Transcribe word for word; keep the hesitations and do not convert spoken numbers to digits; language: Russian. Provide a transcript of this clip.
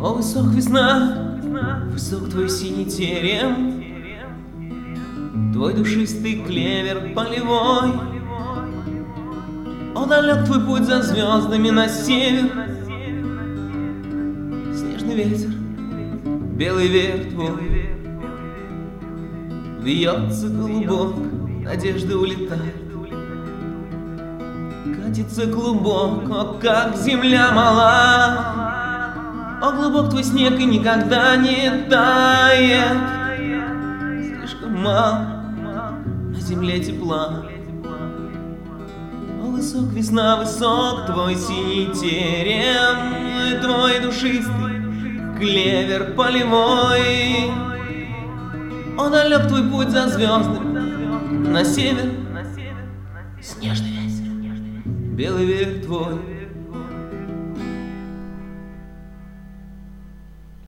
О, высок весна, высок твой синий терем, твой душистый клевер полевой. О, далек твой путь за звездами на север, снежный ветер, белый веер твой. Вьется голубок, надежда улетает, катится клубок, о, как земля мала. О, глубок твой снег и никогда не тает, слишком мало на земле тепла. О, высок весна, высок твой синий терем, твой душистый клевер полевой. О, далек твой путь за звездами на север, снежный ветер, белый веер твой.